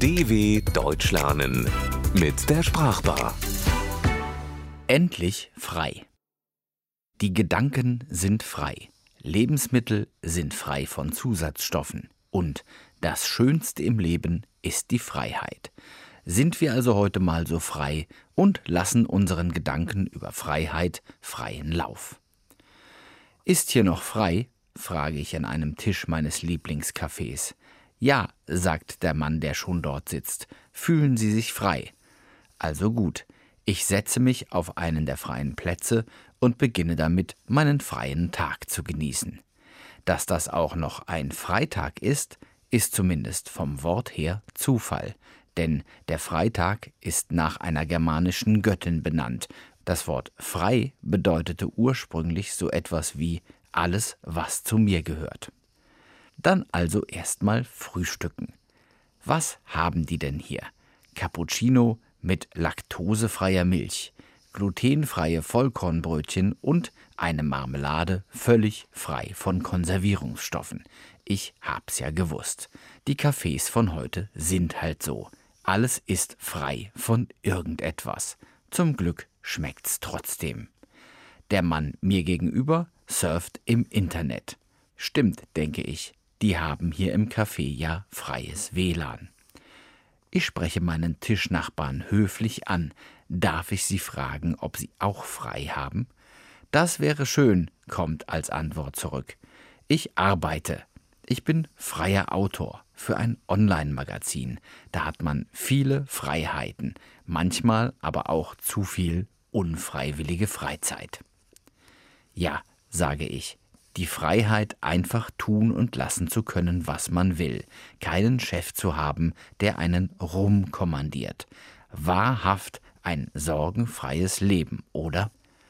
DW Deutsch lernen mit der Sprachbar. Endlich frei. Die Gedanken sind frei. Lebensmittel sind frei von Zusatzstoffen. Und das Schönste im Leben ist die Freiheit. Sind wir also heute mal so frei und lassen unseren Gedanken über Freiheit freien Lauf. Ist hier noch frei? Frage ich an einem Tisch meines Lieblingscafés. Ja, sagt der Mann, der schon dort sitzt. Fühlen Sie sich frei? Also gut, ich setze mich auf einen der freien Plätze und beginne damit, meinen freien Tag zu genießen. Dass das auch noch ein Freitag ist, ist zumindest vom Wort her Zufall, denn der Freitag ist nach einer germanischen Göttin benannt. Das Wort frei bedeutete ursprünglich so etwas wie alles, was zu mir gehört. Dann also erstmal frühstücken. Was haben die denn hier? Cappuccino mit laktosefreier Milch, glutenfreie Vollkornbrötchen und eine Marmelade völlig frei von Konservierungsstoffen. Ich hab's ja gewusst. Die Cafés von heute sind halt so. Alles ist frei von irgendetwas. Zum Glück schmeckt's trotzdem. Der Mann mir gegenüber surft im Internet. Stimmt, denke ich. Die haben hier im Café ja freies WLAN. Ich spreche meinen Tischnachbarn höflich an. Darf ich Sie fragen, ob Sie auch frei haben? Das wäre schön, kommt als Antwort zurück. Ich arbeite. Ich bin freier Autor für ein Online-Magazin. Da hat man viele Freiheiten, manchmal aber auch zu viel unfreiwillige Freizeit. Ja, sage ich. Die Freiheit, einfach tun und lassen zu können, was man will. Keinen Chef zu haben, der einen rumkommandiert. Wahrhaft ein sorgenfreies Leben, oder?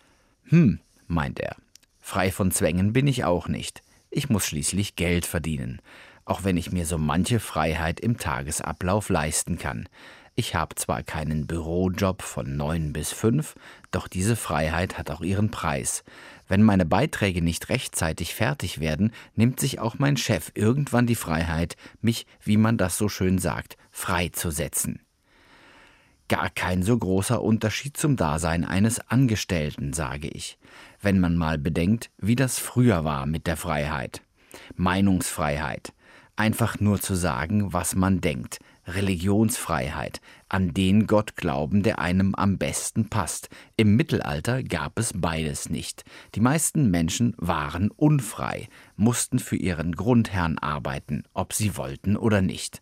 Meint er. Frei von Zwängen bin ich auch nicht. Ich muss schließlich Geld verdienen. Auch wenn ich mir so manche Freiheit im Tagesablauf leisten kann. Ich habe zwar keinen Bürojob von 9 bis 5, doch diese Freiheit hat auch ihren Preis. Wenn meine Beiträge nicht rechtzeitig fertig werden, nimmt sich auch mein Chef irgendwann die Freiheit, mich, wie man das so schön sagt, freizusetzen. Gar kein so großer Unterschied zum Dasein eines Angestellten, sage ich, wenn man mal bedenkt, wie das früher war mit der Freiheit. Meinungsfreiheit. Einfach nur zu sagen, was man denkt. Religionsfreiheit, an den Gott glauben, der einem am besten passt. Im Mittelalter gab es beides nicht. Die meisten Menschen waren unfrei, mussten für ihren Grundherrn arbeiten, ob sie wollten oder nicht.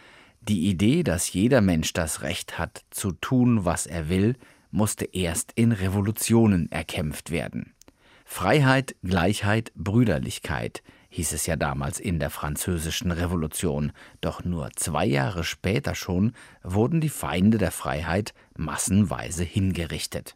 Die Idee, dass jeder Mensch das Recht hat, zu tun, was er will, musste erst in Revolutionen erkämpft werden. Freiheit, Gleichheit, Brüderlichkeit hieß es ja damals in der Französischen Revolution, doch nur 2 Jahre später schon wurden die Feinde der Freiheit massenweise hingerichtet.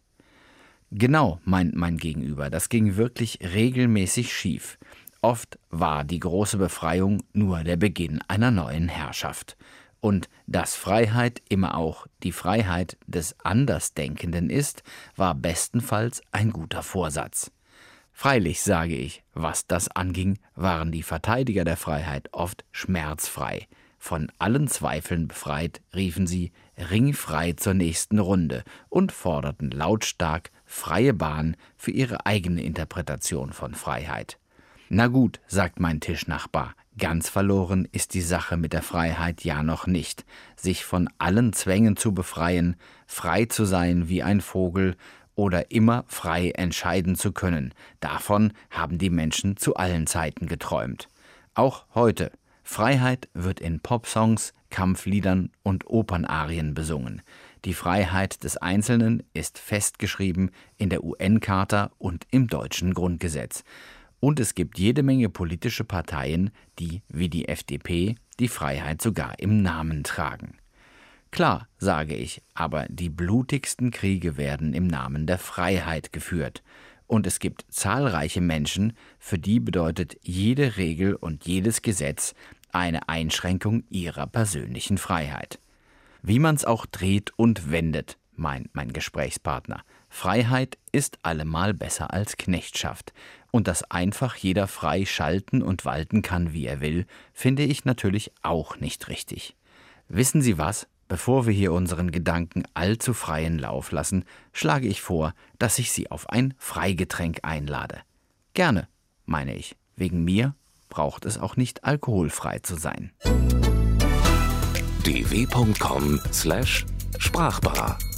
Genau, meint mein Gegenüber, das ging wirklich regelmäßig schief. Oft war die große Befreiung nur der Beginn einer neuen Herrschaft. Und dass Freiheit immer auch die Freiheit des Andersdenkenden ist, war bestenfalls ein guter Vorsatz. Freilich, sage ich, was das anging, waren die Verteidiger der Freiheit oft schmerzfrei. Von allen Zweifeln befreit, riefen sie ringfrei zur nächsten Runde und forderten lautstark freie Bahn für ihre eigene Interpretation von Freiheit. Na gut, sagt mein Tischnachbar, ganz verloren ist die Sache mit der Freiheit ja noch nicht. Sich von allen Zwängen zu befreien, frei zu sein wie ein Vogel oder immer frei entscheiden zu können. Davon haben die Menschen zu allen Zeiten geträumt. Auch heute. Freiheit wird in Popsongs, Kampfliedern und Opernarien besungen. Die Freiheit des Einzelnen ist festgeschrieben in der UN-Charta und im deutschen Grundgesetz. Und es gibt jede Menge politische Parteien, die, wie die FDP, die Freiheit sogar im Namen tragen. Klar, sage ich, aber die blutigsten Kriege werden im Namen der Freiheit geführt. Und es gibt zahlreiche Menschen, für die bedeutet jede Regel und jedes Gesetz eine Einschränkung ihrer persönlichen Freiheit. Wie man's auch dreht und wendet, meint mein Gesprächspartner, Freiheit ist allemal besser als Knechtschaft. Und dass einfach jeder frei schalten und walten kann, wie er will, finde ich natürlich auch nicht richtig. Wissen Sie was? Bevor wir hier unseren Gedanken allzu freien Lauf lassen, schlage ich vor, dass ich Sie auf ein Freigetränk einlade. Gerne, meine ich. Wegen mir braucht es auch nicht alkoholfrei zu sein. dw.com/Sprachbar